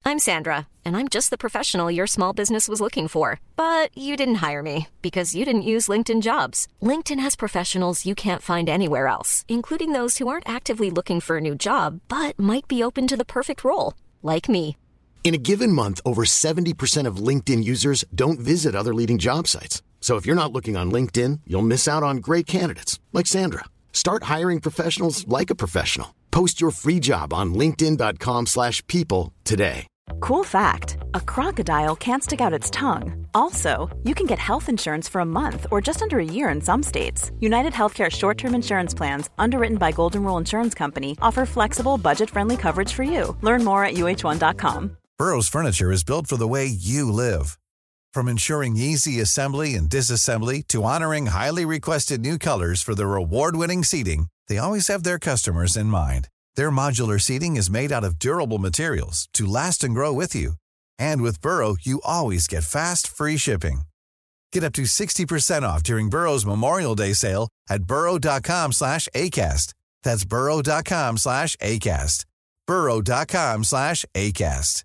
I'm Sandra, and I'm just the professional your small business was looking for. But you didn't hire me because you didn't use LinkedIn Jobs. LinkedIn has professionals you can't find anywhere else, including those who aren't actively looking for a new job, but might be open to the perfect role, like me. In a given month, over 70% of LinkedIn users don't visit other leading job sites. So if you're not looking on LinkedIn, you'll miss out on great candidates like Sandra. Start hiring professionals like a professional. Post your free job on linkedin.com/people today. Cool fact, a crocodile can't stick out its tongue. Also, you can get health insurance for a month or just under a year in some states. United Healthcare short-term insurance plans, underwritten by Golden Rule Insurance Company, offer flexible, budget-friendly coverage for you. Learn more at uh1.com. Burrow's furniture is built for the way you live. From ensuring easy assembly and disassembly to honoring highly requested new colors for their award-winning seating, they always have their customers in mind. Their modular seating is made out of durable materials to last and grow with you. And with Burrow, you always get fast, free shipping. Get up to 60% off during Burrow's Memorial Day sale at burrow.com/ACAST. That's burrow.com/ACAST. burrow.com/ACAST.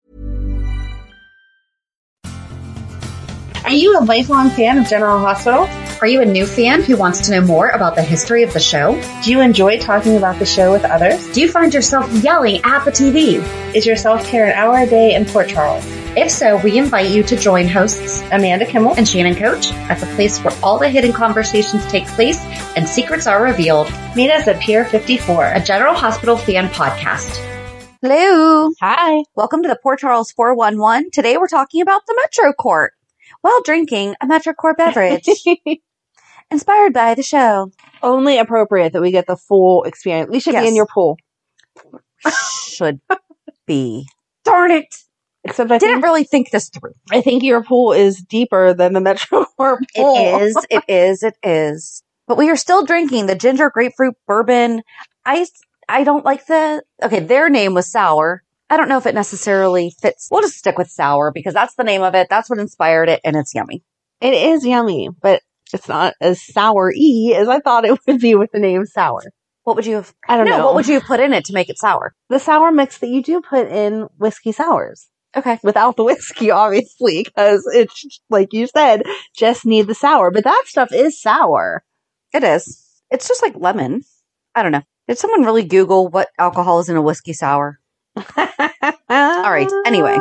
Are you a lifelong fan of General Hospital? Are you a new fan who wants to know more about the history of the show? Do you enjoy talking about the show with others? Do you find yourself yelling at the TV? Is your self-care an hour a day in Port Charles? If so, we invite you to join hosts Amanda Kimmel and Shannon Coach at the place where all the hidden conversations take place and secrets are revealed. Meet us at Pier 54, a General Hospital fan podcast. Hello. Hi. Welcome to the Port Charles 411. Today we're talking about the Metro Court while drinking a Metro Court beverage. Inspired by the show. Only appropriate that we get the full experience. We should be in your pool. Should be. Darn it. Except I didn't really think this through. I think your pool is deeper than the Metro Court pool. It is. But we are still drinking the ginger grapefruit bourbon. I don't like their name was sour. I don't know if it necessarily fits. We'll just stick with sour because that's the name of it. That's what inspired it, and it's yummy. It is yummy, but it's not as sour-y as I thought it would be with the name sour. What would you have? I don't know. What would you have put in it to make it sour? The sour mix that you do put in whiskey sours. Okay. Without the whiskey, obviously, because it's, like you said, just need the sour. But that stuff is sour. It is. It's just like lemon. I don't know. Did someone really Google what alcohol is in a whiskey sour? All right. Anyway.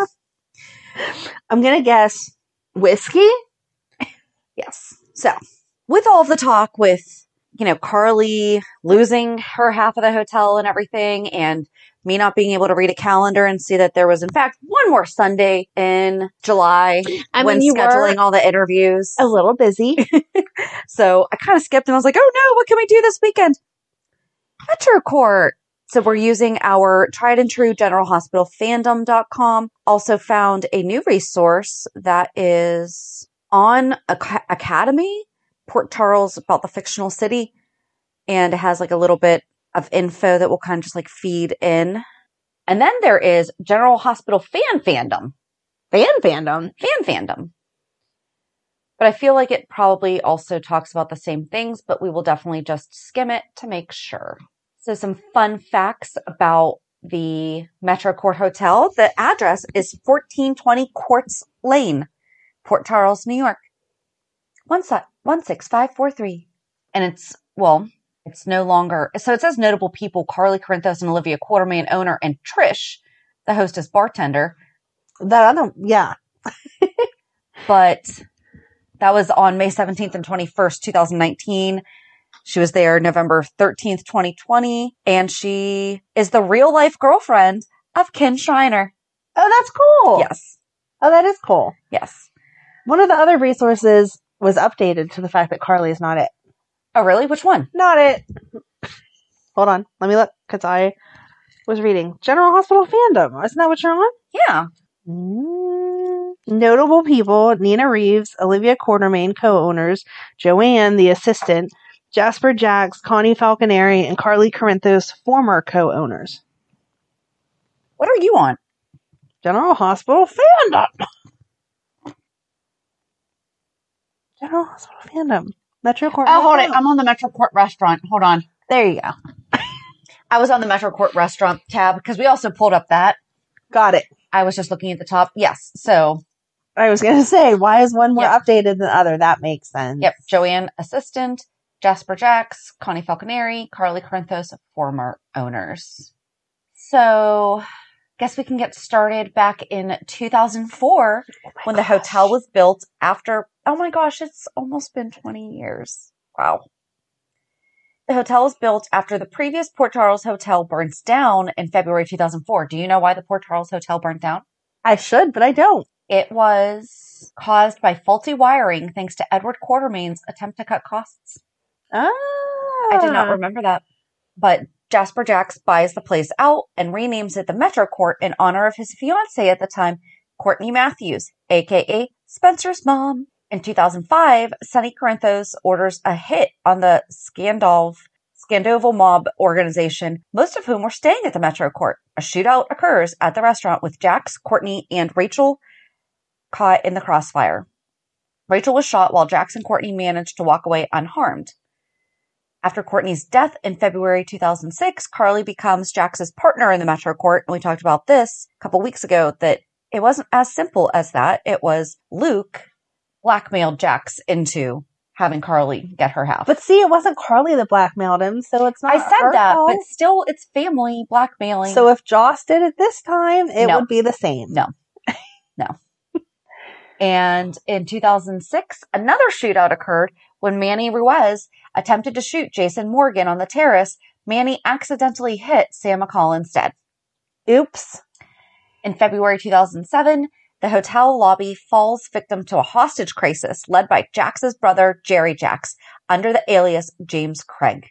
I'm going to guess whiskey? Yes. So, with all of the talk with, Carly losing her half of the hotel and everything, and me not being able to read a calendar and see that there was, in fact, one more Sunday in July when scheduling all the interviews. A little busy. So, I kind of skipped and I was like, oh no, what can we do this weekend? Metro Court. So, we're using our tried and true General Hospital fandom.com. Also found a new resource that is on Academy, Port Charles, about the fictional city. And it has like a little bit of info that will kind of just like feed in. And then there is General Hospital fandom. Fan fandom? Fan fandom. But I feel like it probably also talks about the same things, but we will definitely just skim it to make sure. So some fun facts about the Metro Court Hotel. The address is 1420 Quartz Lane, Port Charles, New York. 16543. And it's no longer, so it says notable people, Carly Corinthos and Olivia Quartermain, owner, and Trish, the hostess bartender. Yeah. But that was on May 17th and 21st, 2019. She was there November 13th, 2020. And she is the real life girlfriend of Ken Schreiner. Oh, that's cool. Yes. Oh, that is cool. Yes. One of the other resources was updated to the fact that Carly is not it. Oh, really? Which one? Not it. Hold on. Let me look, because I was reading General Hospital fandom. Isn't that what you're on? Yeah. Notable people, Nina Reeves, Olivia Quartermain, co-owners, Joanne, the assistant, Jasper Jacks, Connie Falconeri, and Carly Corinthos, former co-owners. What are you on? General Hospital fandom. General Hospital fandom. Metro Court. Oh, hold it. I'm on the Metro Court restaurant. Hold on. There you go. I was on the Metro Court restaurant tab because we also pulled up that. Got it. I was just looking at the top. Yes. So I was going to say, why is one more updated than the other? That makes sense. Yep. Joanne, assistant. Jasper Jacks, Connie Falconeri, Carly Corinthos, former owners. So, guess we can get started back in 2004 when the hotel was built after, oh my gosh, it's almost been 20 years. Wow. The hotel was built after the previous Port Charles Hotel burns down in February 2004. Do you know why the Port Charles Hotel burnt down? I should, but I don't. It was caused by faulty wiring thanks to Edward Quartermain's attempt to cut costs. I did not remember that. But Jasper Jacks buys the place out and renames it the Metro Court in honor of his fiancée at the time, Courtney Matthews, a.k.a. Spencer's mom. In 2005, Sonny Corinthos orders a hit on the Scandoval mob organization, most of whom were staying at the Metro Court. A shootout occurs at the restaurant with Jacks, Courtney, and Rachel caught in the crossfire. Rachel was shot while Jacks and Courtney managed to walk away unharmed. After Courtney's death in February 2006, Carly becomes Jacks's partner in the Metro Court. And we talked about this a couple weeks ago, that it wasn't as simple as that. It was Luke blackmailed Jacks into having Carly get her half. But see, it wasn't Carly that blackmailed him, so it's not I said her that, fault. but still, it's family blackmailing. So if Joss did it this time, it No. would be the same. No. And in 2006, another shootout occurred when Manny Ruiz attempted to shoot Jason Morgan on the terrace. Manny accidentally hit Sam McCall instead. Oops. In February 2007, the hotel lobby falls victim to a hostage crisis led by Jacks's brother, Jerry Jacks, under the alias James Craig.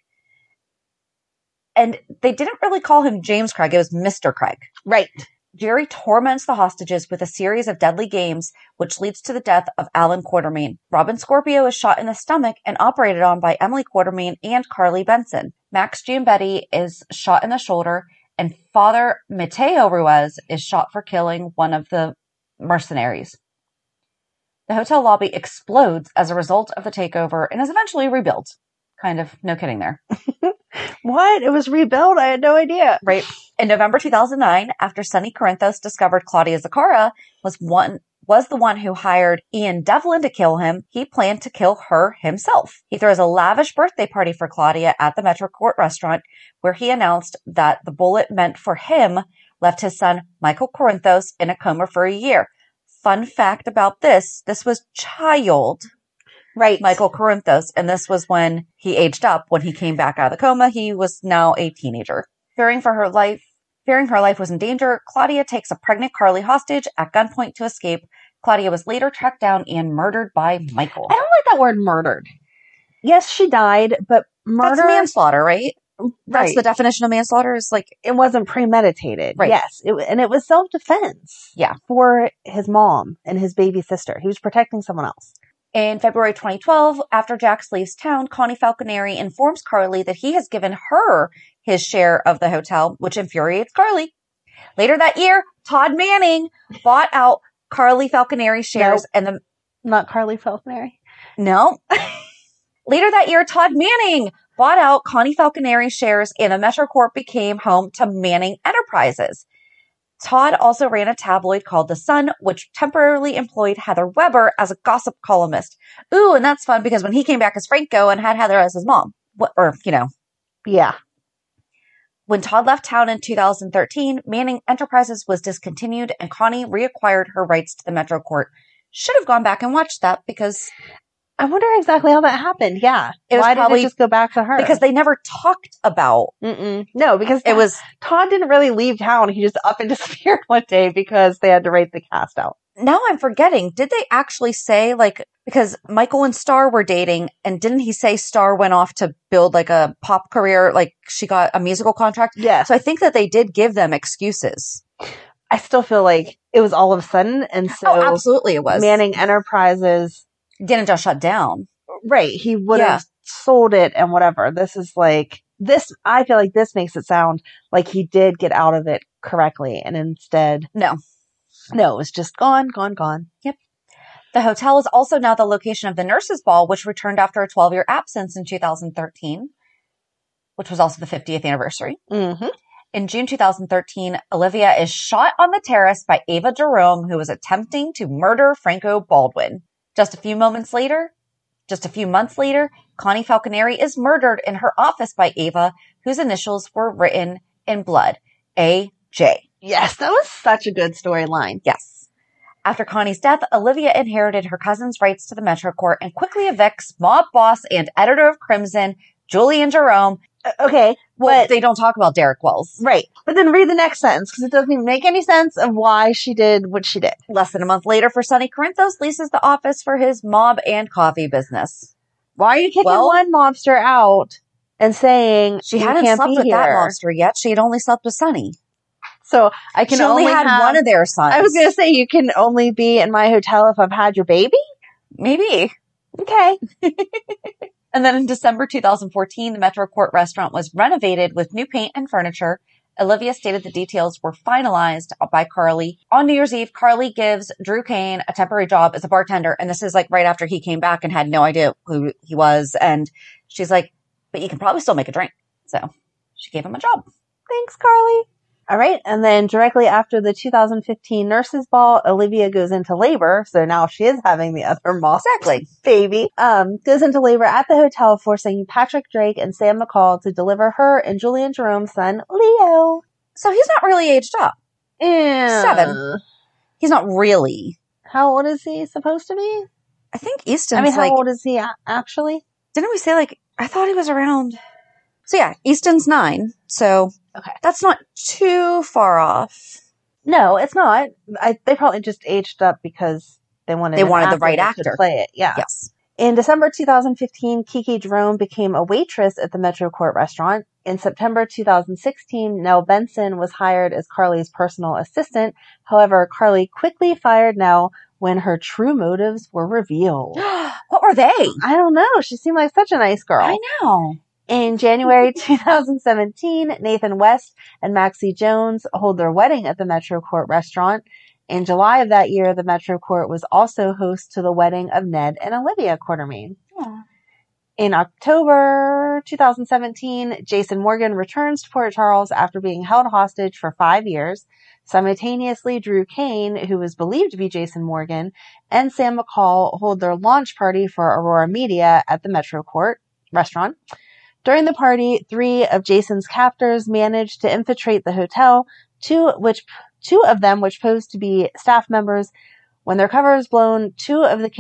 And they didn't really call him James Craig, it was Mr. Craig. Right. Jerry torments the hostages with a series of deadly games, which leads to the death of Alan Quartermain. Robin Scorpio is shot in the stomach and operated on by Emily Quartermain and Carly Benson. Max Giambetti is shot in the shoulder, and Father Mateo Ruiz is shot for killing one of the mercenaries. The hotel lobby explodes as a result of the takeover and is eventually rebuilt. Kind of, no kidding there. What? It was rebuilt? I had no idea. Right. In November 2009, after Sonny Corinthos discovered Claudia Zaccara was the one who hired Ian Devlin to kill him, he planned to kill her himself. He throws a lavish birthday party for Claudia at the Metro Court restaurant, where he announced that the bullet meant for him left his son Michael Corinthos in a coma for a year. Fun fact about this was child Right. Michael Corinthos, and this was when he aged up. When he came back out of the coma, he was now a teenager. Fearing her life was in danger, Claudia takes a pregnant Carly hostage at gunpoint to escape. Claudia was later tracked down and murdered by Michael. I don't like that word murdered. Yes, she died, but murder... That's manslaughter, right? Right. That's the definition of manslaughter, is like... It wasn't premeditated. Right. Yes. And it was self-defense. Yeah. For his mom and his baby sister. He was protecting someone else. In February 2012, after Jax leaves town, Connie Falconeri informs Carly that he has given her his share of the hotel, which infuriates Carly. Later that year, Todd Manning bought out Carly Falconeri's shares and Not Carly Falconeri. No. Later that year, Todd Manning bought out Connie Falconeri's shares and the Metro Corp became home to Manning Enterprises. Todd also ran a tabloid called The Sun, which temporarily employed Heather Weber as a gossip columnist. Ooh, and that's fun because when he came back as Franco and had Heather as his mom. Yeah. When Todd left town in 2013, Manning Enterprises was discontinued and Connie reacquired her rights to the Metro Court. Should have gone back and watched that because... I wonder exactly how that happened. Yeah. Why did it just go back to her? Because they never talked about... No, because it was... Todd didn't really leave town. He just up and disappeared one day because they had to write the cast out. Now I'm forgetting. Did they actually say, because Michael and Star were dating, and didn't he say Star went off to build a pop career, she got a musical contract? Yeah. So I think that they did give them excuses. I still feel like it was all of a sudden, and so... Oh, absolutely it was. Manning Enterprises... Didn't just shut down. Right. He would have sold it and whatever. This is I feel like this makes it sound like he did get out of it correctly, and instead... No, it was just gone. Yep. The hotel is also now the location of the Nurses' Ball, which returned after a 12-year absence in 2013, which was also the 50th anniversary. Mm-hmm. In June 2013, Olivia is shot on the terrace by Ava Jerome, who was attempting to murder Franco Baldwin. Just a few months later, Connie Falconeri is murdered in her office by Ava, whose initials were written in blood, A.J. Yes, that was such a good storyline. Yes. After Connie's death, Olivia inherited her cousin's rights to the Metro Court and quickly evicts mob boss and editor of Crimson, Julian Jerome. Okay. Well, they don't talk about Derek Wells. Right. But then read the next sentence, because it doesn't even make any sense of why she did what she did. Less than a month later, for Sonny Corinthos leases the office for his mob and coffee business. Why are you kicking one mobster out and saying she hadn't slept with that mobster yet? She had only slept with Sonny. So I can only had one of their sons. I was going to say, you can only be in my hotel if I've had your baby? Maybe. Okay. And then in December 2014, the Metro Court restaurant was renovated with new paint and furniture. Olivia stated the details were finalized by Carly. On New Year's Eve, Carly gives Drew Kane a temporary job as a bartender. And this is like right after he came back and had no idea who he was. And she's like, but you can probably still make a drink. So she gave him a job. Thanks, Carly. All right. And then directly after the 2015 nurses ball, Olivia goes into labor. So now she is having the other moss baby. Goes into labor at the hotel, forcing Patrick Drake and Sam McCall to deliver her and Julian Jerome's son, Leo. So he's not really aged up. Yeah. 7. He's not really. How old is he supposed to be? I think Easton's how old is he actually? Didn't we say I thought he was around. So yeah, Easton's 9. So okay, that's not too far off. No, it's not. They probably just aged up because they wanted the right actor to play it. Yeah. Yes. In December 2015, Kiki Jerome became a waitress at the Metro Court restaurant. In September 2016, Nell Benson was hired as Carly's personal assistant. However, Carly quickly fired Nell when her true motives were revealed. What were they? I don't know. She seemed like such a nice girl. I know. In January 2017, Nathan West and Maxie Jones hold their wedding at the Metro Court restaurant. In July of that year, the Metro Court was also host to the wedding of Ned and Olivia Quartermaine. Aww. In October 2017, Jason Morgan returns to Port Charles after being held hostage for 5 years. Simultaneously, Drew Kane, who was believed to be Jason Morgan, and Sam McCall hold their launch party for Aurora Media at the Metro Court restaurant. During the party, 3 of Jason's captors managed to infiltrate the hotel, two of them which posed to be staff members. When their cover is blown, 2 of the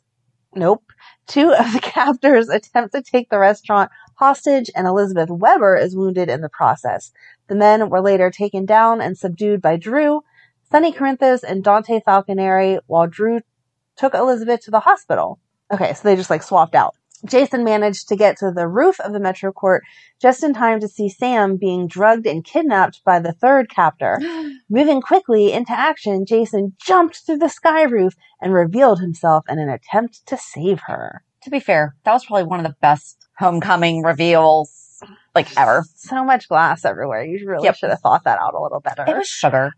captors attempt to take the restaurant hostage, and Elizabeth Weber is wounded in the process. The men were later taken down and subdued by Drew, Sonny Corinthos, and Dante Falconeri, while Drew took Elizabeth to the hospital. Okay, so they just swapped out. Jason managed to get to the roof of the Metro Court just in time to see Sam being drugged and kidnapped by the 3rd captor. Moving quickly into action, Jason jumped through the sky roof and revealed himself in an attempt to save her. To be fair, that was probably one of the best homecoming reveals ever. So much glass everywhere. You really should have thought that out a little better. It was sugar.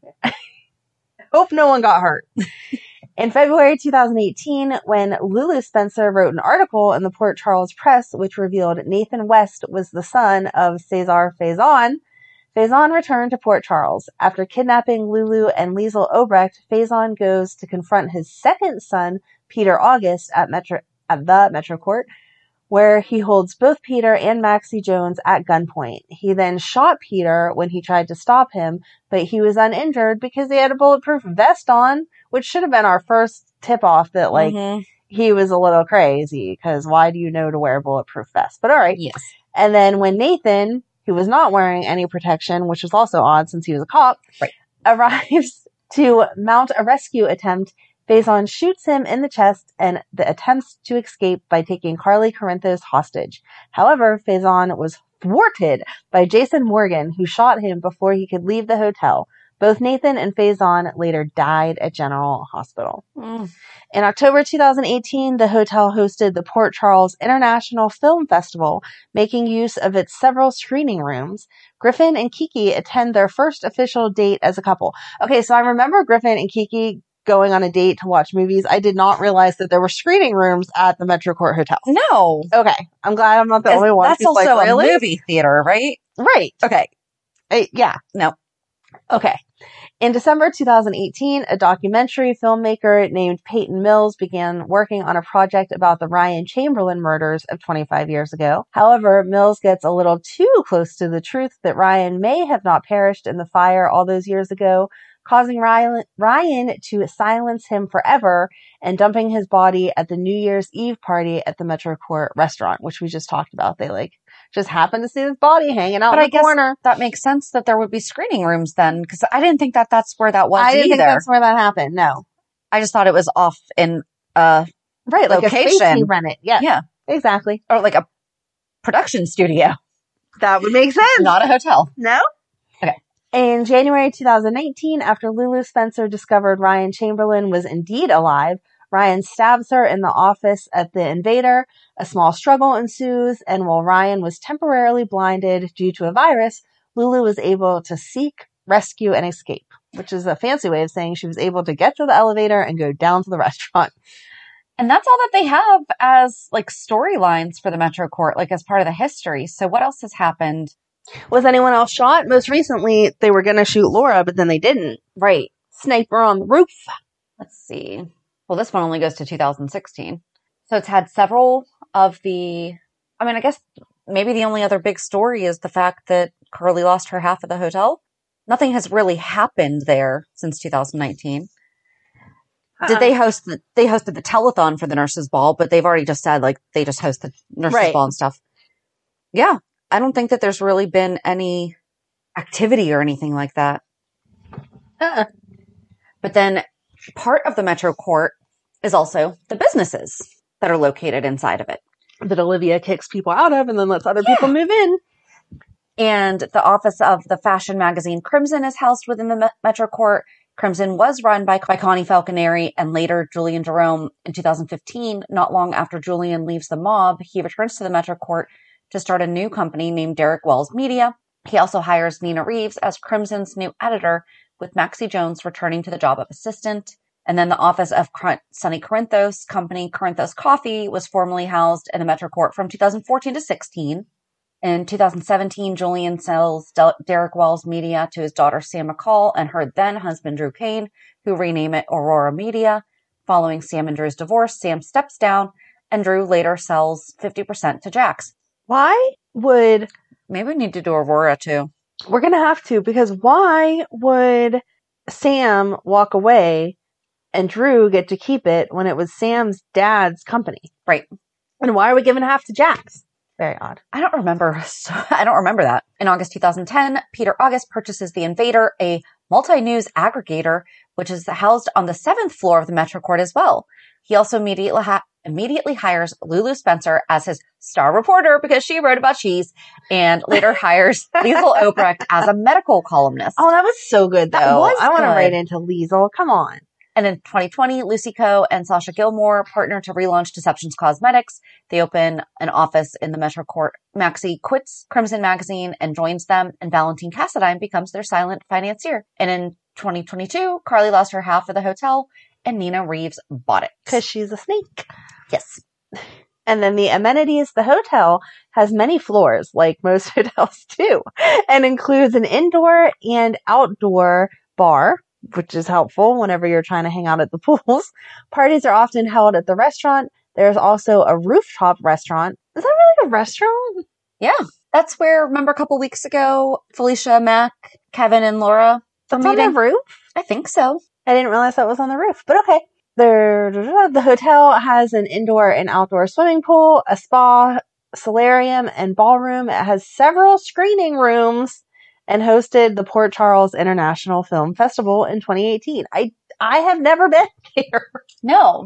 Hope no one got hurt. In February 2018, when Lulu Spencer wrote an article in the Port Charles Press which revealed Nathan West was the son of Cesar Faison, Faison returned to Port Charles. After kidnapping Lulu and Liesl Obrecht, Faison goes to confront his second son, Peter August, at the Metro Court, where he holds both Peter and Maxie Jones at gunpoint. He then shot Peter when he tried to stop him, but he was uninjured because he had a bulletproof vest on, which should have been our first tip-off that, he was a little crazy, because why do you know to wear a bulletproof vest? But all right. Yes. And then when Nathan, who was not wearing any protection, which was also odd since he was a cop, arrives to mount a rescue attempt, Faison shoots him in the chest and attempts to escape by taking Carly Corinthos hostage. However, Faison was thwarted by Jason Morgan, who shot him before he could leave the hotel. Both Nathan and Faison later died at General Hospital. In October 2018, the hotel hosted the Port Charles International Film Festival, making use of its several screening rooms. Griffin and Kiki attend their first official date as a couple. Okay, so I remember Griffin and Kiki going on a date to watch movies. I did not realize that there were screening rooms at the Metro Court Hotel. No. Okay. I'm glad I'm not the only one. That's also a movie theater, right? Right. Okay. Yeah. No. Okay. In December 2018, a documentary filmmaker named Peyton Mills began working on a project about the Ryan Chamberlain murders of 25 years ago. However, Mills gets a little too close to the truth that Ryan may have not perished in the fire all those years ago, causing Ryan to silence him forever and dumping his body at the New Year's Eve party at the Metro Court restaurant, which we just talked about. They just happened to see his body hanging out in the corner. That makes sense that there would be screening rooms then, because I didn't think that that's where that was either. I didn't think that's where that happened. No. I just thought it was off in a like location. A space he rented. Yeah. Exactly. Or like a production studio. That would make sense. Not a hotel. No? Okay. In January 2019, after Lulu Spencer discovered Ryan Chamberlain was indeed alive, Ryan stabs her in the office at the Invader. A small struggle ensues, and while Ryan was temporarily blinded due to a virus, Lulu was able to seek, rescue, and escape, which is a fancy way of saying she was able to get to the elevator and go down to the restaurant. And that's all that they have as storylines for the Metro Court, as part of the history. So what else has happened? Was anyone else shot? Most recently, they were going to shoot Laura, but then they didn't. Right. Sniper on the roof. Let's see. Well, this one only goes to 2016. So it's had several of I guess maybe the only other big story is the fact that Carly lost her half of the hotel. Nothing has really happened there since 2019. Did they hosted the telethon for the nurses' ball, but they've already just said they just host the nurses' ball and stuff. Yeah. I don't think that there's really been any activity or anything like that. But then part of the Metro Court is also the businesses that are located inside of it. That Olivia kicks people out of and then lets other people move in. And the office of the fashion magazine Crimson is housed within the Metro Court. Crimson was run by Connie Falconeri and later Julian Jerome in 2015. Not long after Julian leaves the mob, he returns to the Metro Court to start a new company named Derek Wells Media. He also hires Nina Reeves as Crimson's new editor, with Maxie Jones returning to the job of assistant. And then the office of Sonny Corinthos company, Corinthos Coffee, was formerly housed in the Metro Court from 2014 to 16. In 2017, Julian sells Derek Wells Media to his daughter Sam McCall and her then husband Drew Kane, who rename it Aurora Media. Following Sam and Drew's divorce, Sam steps down and Drew later sells 50% to Jax. Why would... Maybe we need to do Aurora too. We're going to have to, because why would Sam walk away and Drew get to keep it when it was Sam's dad's company? Right. And why are we giving half to Jax? Very odd. I don't remember that. In August 2010, Peter August purchases The Invader, a multi-news aggregator, which is housed on the 7th floor of the Metro Court as well. He also immediately hires Lulu Spencer as his star reporter because she wrote about cheese, and later hires Liesl Obrecht as a medical columnist. Oh, that was so good, though. I want to good. write into Liesl. Come on. And in 2020, Lucy Coe and Sasha Gilmore partner to relaunch Deceptions Cosmetics. They open an office in the Metro Court. Maxie quits Crimson Magazine and joins them, and Valentine Cassadine becomes their silent financier. And in 2022, Carly lost her half of the hotel, and Nina Reeves bought it. Because she's a snake. Yes. And then the amenities. The hotel has many floors, like most hotels do, and includes an indoor and outdoor bar, which is helpful whenever you're trying to hang out at the pools. Parties are often held at the restaurant. There's also a rooftop restaurant. Is that really a restaurant? Yeah. That's where, remember a couple weeks ago, Felicia, Mac, Kevin, and Laura were It's on the roof? I think so. I didn't realize that was on the roof, but okay. The hotel has an indoor and outdoor swimming pool, a spa, solarium, and ballroom. It has several screening rooms and hosted the Port Charles International Film Festival in 2018. I have never been here. No.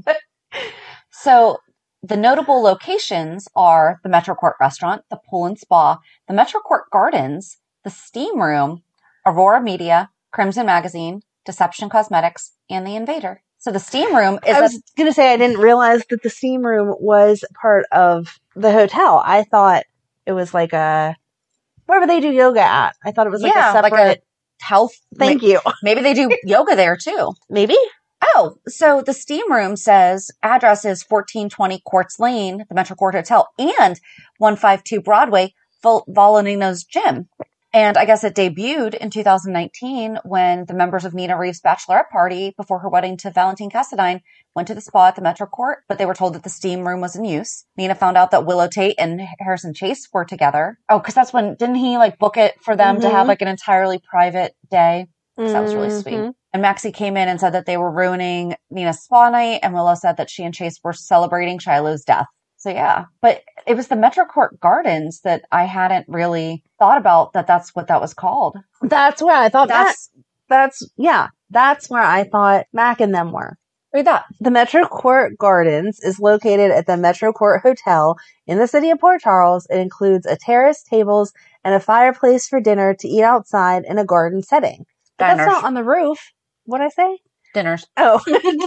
So the notable locations are the Metro Court Restaurant, the Pool and Spa, the Metro Court Gardens, the Steam Room, Aurora Media, Crimson Magazine, Deception Cosmetics, and The Invader. So the Steam Room is... I was going to say, I didn't realize that the Steam Room was part of the hotel. I thought it was like a... Wherever they do yoga at. I thought it was like a separate... like a health... Thank you. Maybe they do yoga there too. Maybe? Oh, so the Steam Room says address is 1420 Quartz Lane, the Metro Court Hotel, and 152 Broadway, Volantino's Gym. And I guess it debuted in 2019 when the members of Nina Reeves' bachelorette party before her wedding to Valentine Cassadine went to the spa at the Metro Court, but they were told that the steam room was in use. Nina found out that Willow Tate and Harrison Chase were together. Oh, because that's when, didn't he like book it for them to have like an entirely private day? So that was really sweet. And Maxie came in and said that they were ruining Nina's spa night, and Willow said that she and Chase were celebrating Shiloh's death. So yeah, but it was the Metro Court Gardens that I hadn't really thought about that's what that was called. That's where I thought that's where I thought Mac and them were. Read that. The Metro Court Gardens is located at the Metro Court Hotel in the city of Port Charles. It includes a terrace, tables, and a fireplace for dinner to eat outside in a garden setting. But that's not on the roof. What'd I say? Dinners. Oh,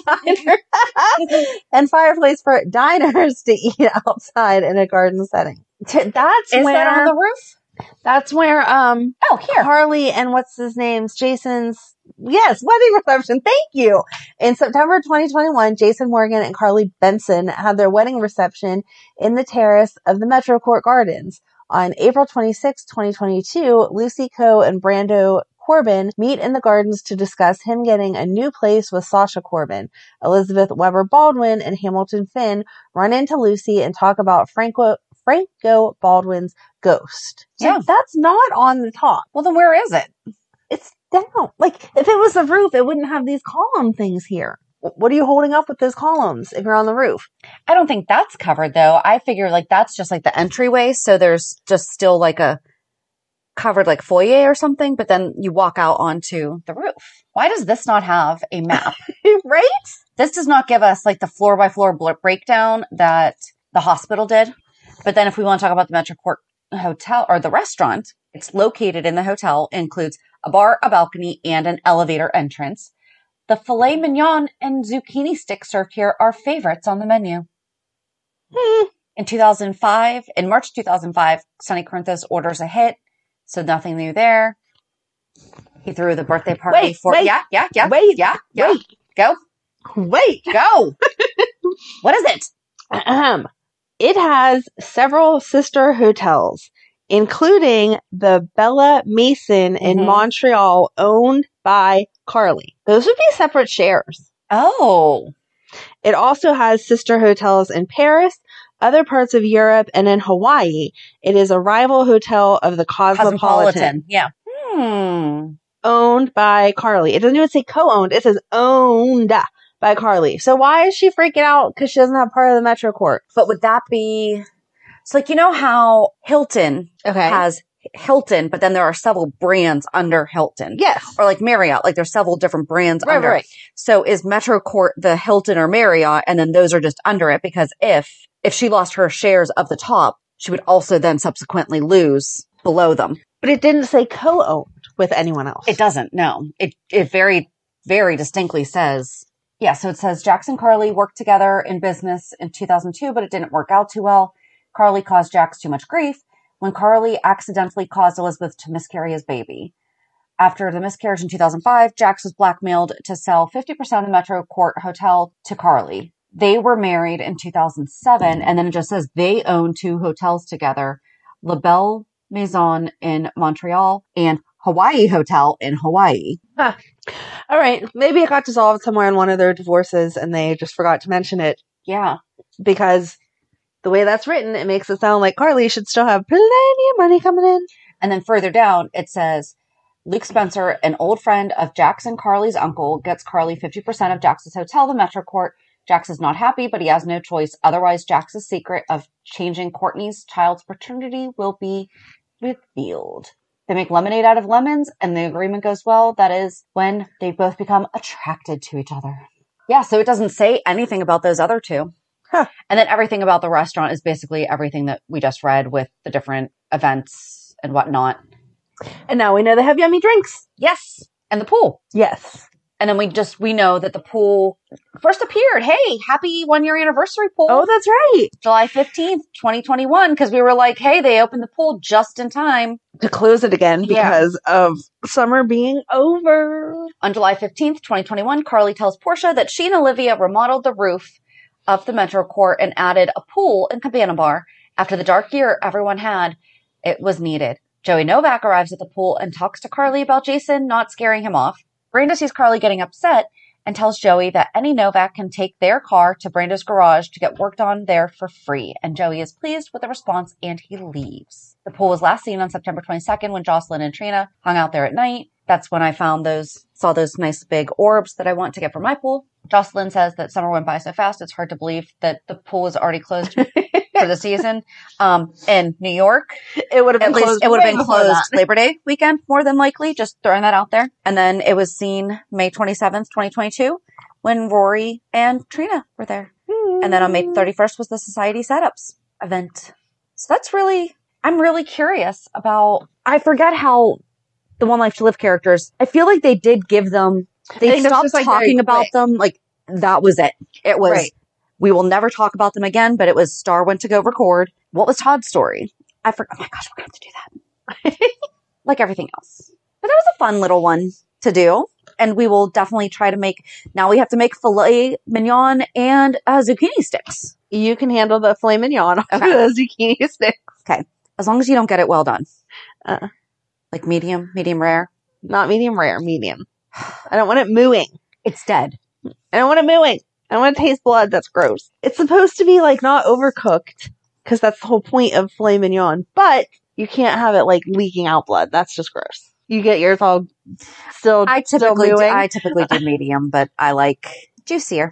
diners. And fireplace for diners to eat outside in a garden setting. Is that on the roof? That's where, here. Carly and what's his name's Jason's, wedding reception. Thank you. In September 2021, Jason Morgan and Carly Benson had their wedding reception in the terrace of the Metro Court Gardens. On April 26, 2022, Lucy Coe and Brando Corbin meet in the gardens to discuss him getting a new place with Sasha Corbin. Elizabeth Weber Baldwin and Hamilton Finn run into Lucy and talk about Franco Baldwin's ghost. So that's not on the top. Well, then where is it? It's down. Like, if it was the roof, it wouldn't have these column things here. What are you holding up with those columns if you're on the roof? I don't think that's covered, though. I figure, like, that's just, like, the entryway, so there's just still, like, a covered, like, foyer or something, but then you walk out onto the roof. Why does this not have a map? Right? This does not give us, like, the floor-by-floor breakdown that the hospital did. But then if we want to talk about the Metro Court Hotel, or the restaurant, it's located in the hotel, includes a bar, a balcony, and an elevator entrance. The filet mignon and zucchini sticks served here are favorites on the menu. In March 2005, Sonny Corinthos orders a hit, so nothing new there. He threw the birthday party Go. What is it? It has several sister hotels, including the Bella Mason in Montreal, owned by Carly. Those would be separate shares. Oh. It also has sister hotels in Paris, other parts of Europe, and in Hawaii. It is a rival hotel of the Cosmopolitan. Yeah. Owned by Carly. It doesn't even say co-owned. It says owned by Carly. So why is she freaking out? Because she doesn't have part of the Metro Court. But would that be... So, like, you know how Hilton has Hilton, but then there are several brands under Hilton. Yes. Or like Marriott, like there's several different brands under. Right. So is Metro Court the Hilton or Marriott, and then those are just under it? Because if she lost her shares of the top, she would also then subsequently lose below them. But it didn't say co-owned with anyone else. It doesn't, no. It very, very distinctly says... Yeah, so it says Jax and Carly worked together in business in 2002, but it didn't work out too well. Carly caused Jax too much grief when Carly accidentally caused Elizabeth to miscarry his baby. After the miscarriage in 2005, Jax was blackmailed to sell 50% of the Metro Court Hotel to Carly. They were married in 2007, and then it just says they own 2 hotels together, La Belle Maison in Montreal and Hawaii Hotel in Hawaii. Huh. All right. Maybe it got dissolved somewhere in one of their divorces and they just forgot to mention it. Yeah. Because the way that's written, it makes it sound like Carly should still have plenty of money coming in. And then further down, it says, Luke Spencer, an old friend of Jax and Carly's uncle, gets Carly 50% of Jax's hotel, the Metro Court. Jax is not happy, but he has no choice. Otherwise, Jax's secret of changing Courtney's child's paternity will be revealed. They make lemonade out of lemons, and the agreement goes well. That is when they both become attracted to each other. Yeah, so it doesn't say anything about those other 2. Huh. And then everything about the restaurant is basically everything that we just read with the different events and whatnot. And now we know they have yummy drinks. Yes. And the pool. Yes. And then we know that the pool first appeared. Hey, happy 1-year anniversary pool. Oh, that's right. July 15th, 2021. Because we were like, hey, they opened the pool just in time to close it again because of summer being over. On July 15th, 2021, Carly tells Portia that she and Olivia remodeled the roof of the Metro Court and added a pool and cabana bar. After the dark year everyone had, it was needed. Joey Novak arrives at the pool and talks to Carly about Jason not scaring him off. Brando sees Carly getting upset and tells Joey that any Novak can take their car to Brando's garage to get worked on there for free. And Joey is pleased with the response and he leaves. The pool was last seen on September 22nd when Jocelyn and Trina hung out there at night. That's when I saw those nice big orbs that I want to get for my pool. Jocelyn says that summer went by so fast, it's hard to believe that the pool is already closed for the season. In New York, it would have been closed. It would have been closed Labor Day weekend, more than likely. Just throwing that out there. And then it was seen May 27th, 2022, when Rory and Trina were there. And then on May 31st was the Society Setups event. So I'm really curious about, I forget how the One Life to Live characters, I feel like they did give them, they stopped talking about them. Like, that was it. It was, we will never talk about them again, but it was Star went to go record. What was Todd's story? I forgot. Oh my gosh, we're going to have to do that. Like everything else. But that was a fun little one to do. And we will definitely try to now we have to make filet mignon and zucchini sticks. You can handle the filet mignon over the zucchini sticks. Okay. As long as you don't get it well done. Like medium rare. Not medium rare, medium. I don't want it mooing. It's dead. I don't want it mooing. I don't want to taste blood. That's gross. It's supposed to be like not overcooked because that's the whole point of filet mignon. But you can't have it like leaking out blood. That's just gross. You get yours all still. I typically do medium, but I like juicier.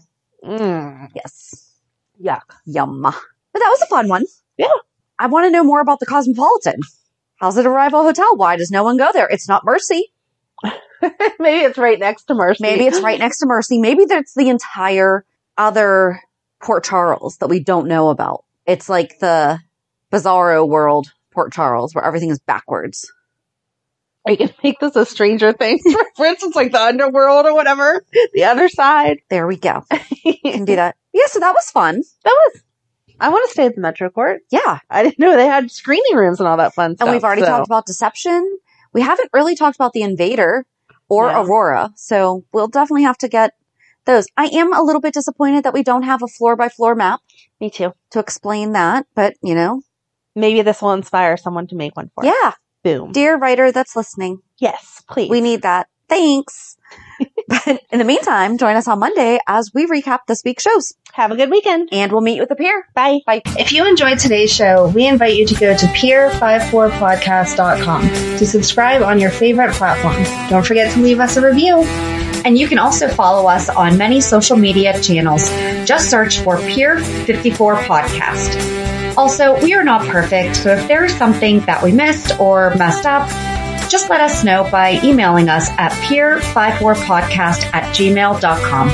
Yes. Yuck. Yum. But that was a fun one. Yeah. I want to know more about the Cosmopolitan. How's it a rival hotel? Why does no one go there? It's not Mercy. Maybe it's right next to Mercy. Maybe that's the entire other Port Charles that we don't know about. It's like the Bizarro World Port Charles where everything is backwards. You can make this a Stranger Things reference. It's like the underworld or whatever. The other side. There we go. You can do that. Yeah, so that was fun. I want to stay at the Metro Court. Yeah. I didn't know they had screening rooms and all that fun stuff. And we've already talked about Deception. We haven't really talked about The Invader or Aurora. So we'll definitely have to get those. I am a little bit disappointed that we don't have a floor-by-floor map. Me too. To explain that. But, maybe this will inspire someone to make one for us. Yeah. Boom. Dear writer that's listening. Yes, please. We need that. Thanks. But in the meantime, join us on Monday as we recap this week's shows. Have a good weekend. And we'll meet you at the pier. Bye. Bye. If you enjoyed today's show, we invite you to go to pier54podcast.com to subscribe on your favorite platform. Don't forget to leave us a review. And you can also follow us on many social media channels. Just search for Pier 54 Podcast. Also, we are not perfect, so if there is something that we missed or messed up, just let us know by emailing us at pier54podcast@gmail.com.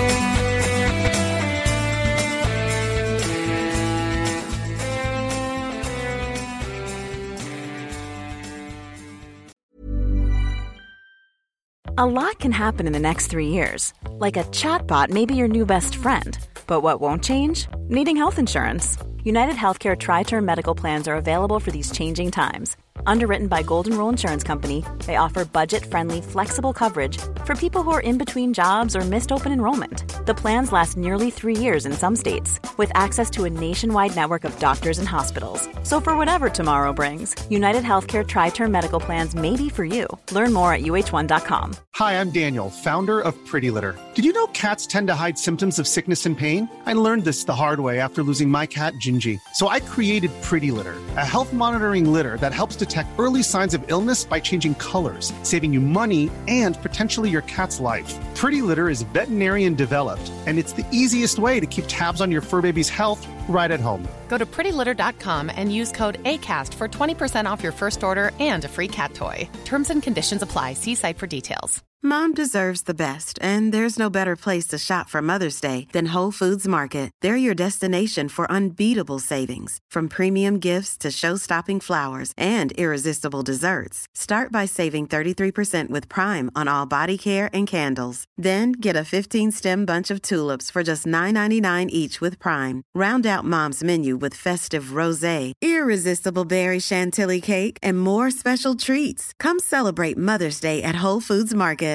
A lot can happen in the next 3 years. Like a chatbot may be your new best friend. But what won't change? Needing health insurance. United Healthcare Tri-Term Medical Plans are available for these changing times. Underwritten by Golden Rule Insurance Company, they offer budget-friendly, flexible coverage for people who are in between jobs or missed open enrollment. The plans last nearly 3 years in some states, with access to a nationwide network of doctors and hospitals. So for whatever tomorrow brings, United Healthcare Tri-Term Medical Plans may be for you. Learn more at uh1.com. Hi, I'm Daniel, founder of Pretty Litter. Did you know cats tend to hide symptoms of sickness and pain? I learned this the hard way after losing my cat, Gingy. So I created Pretty Litter, a health monitoring litter that helps detect early signs of illness by changing colors, saving you money and potentially your cat's life. Pretty Litter is veterinarian developed, and it's the easiest way to keep tabs on your fur baby's health right at home. Go to prettylitter.com and use code ACAST for 20% off your first order and a free cat toy. Terms and conditions apply. See site for details. Mom deserves the best, and there's no better place to shop for Mother's Day than Whole Foods Market. They're your destination for unbeatable savings, from premium gifts to show-stopping flowers and irresistible desserts. Start by saving 33% with Prime on all body care and candles. Then get a 15-stem bunch of tulips for just $9.99 each with Prime. Round out Mom's menu with festive rosé, irresistible berry chantilly cake, and more special treats. Come celebrate Mother's Day at Whole Foods Market.